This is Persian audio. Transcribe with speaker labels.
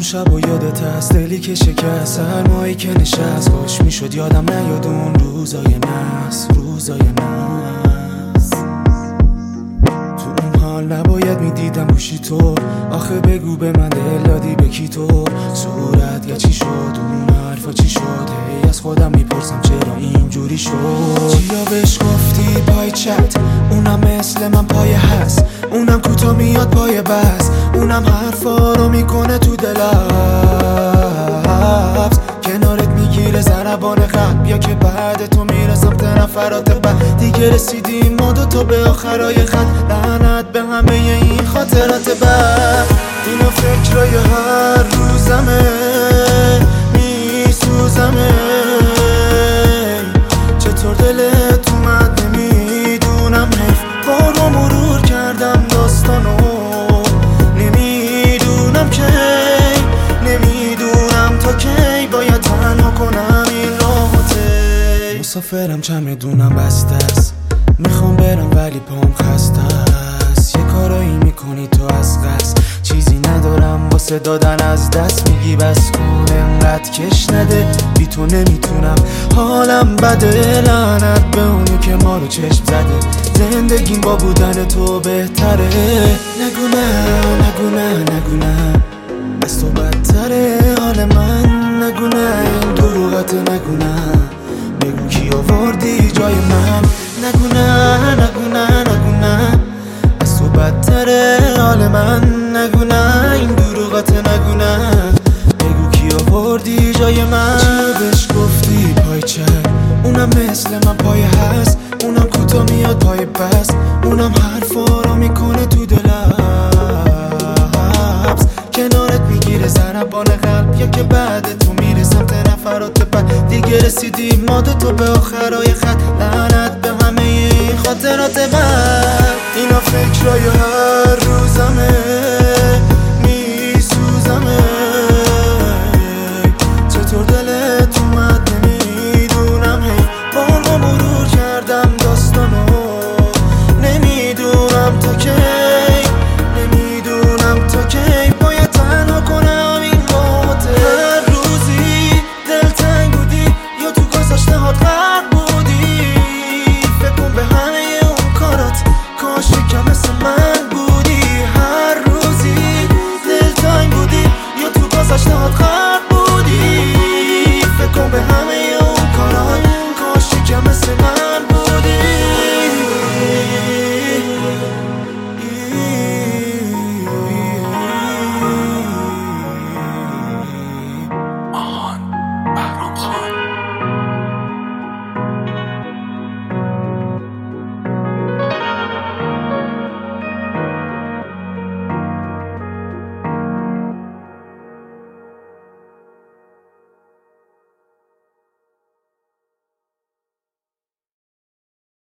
Speaker 1: شب و یادت هست دلی که شکست، سرمایی که نشست، کاش میشد یادم نیاد اون روزای نحس، روزای نحس. تو اون حال نباید میدیدم گوشی تو، آخه بگو به من دل دادی به کی تو؟ صورت یا چی شد اون حرفا چی شد؟ هی از خودم میپرسم چرا اینجوری شد؟ چیا بهش گفتی پای چت؟ اونم مثل من پای هست، اونم کوتا میاد پای بس، اونم حرفا رو میکنه تو دلبس، کنارت میگیره ضربان قلب، یا که بعد تو میره سمت نفرات بعد. دیگه رسیدیم ما دوتا به آخرای خط، لعنت به همه این خاطرات بعد. اینا فکرای هر روزمه، میسوزمه، چطور دلت اومد نمیدونم، حیف بارو مرور کردم داستانو، نمیدونم کی، نمیدونم تا کی باید تنها کنم این راحته. مسافرم چمدونم بسته است، میخوام برم ولی پام خسته است، یه کارایی میکنی تو از قصد، چیزی ندارم واسه دادن از دست، میگی بس کن انقدر کش نده، بی تو نمیتونم حالم بده، لعنت به اونی که ما رو چشم زده، زندگیم با بودن تو بهتره. نگو نه نگو نه نگو نه، از تو بدتره حال من، نگو نه این دروغت، نگو نه، بگو کی آوردی جای من، نگو نه نگو نه نگو نه، از تو بدتره حال من، نگو نه این دروغت، نگو نه، بگو کی آوردی جای من. چیا بهش گفتی پای چپ؟ اونم مثل من پای هست، اونم کوتا میاد پای پس، اونم حرفا رو میکنه تو دلبس، کنارت میگیره ضربان قلب، یا که بعد تو میره سمت نفرات بعد. دیگه رسیدیم ما دوتا به آخرای خط، لعنت به همه این خاطرات بعد. اینا فکرای